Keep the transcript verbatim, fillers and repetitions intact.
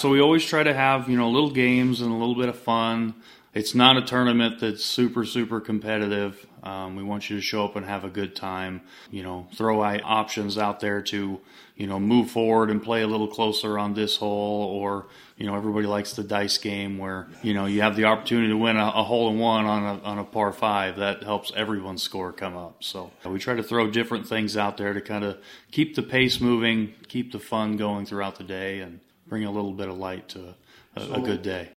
So we always try to have, you know, little games and a little bit of fun. It's not a tournament that's super, super competitive. Um, we want you to show up and have a good time. You know, throw out options out there to, you know, move forward and play a little closer on this hole, or, you know, everybody likes the dice game where, you know, you have the opportunity to win a, a hole in one on a, on a par five. That helps everyone's score come up. So we try to throw different things out there to kind of keep the pace moving, keep the fun going throughout the day, and bring a little bit of light to a, a good day.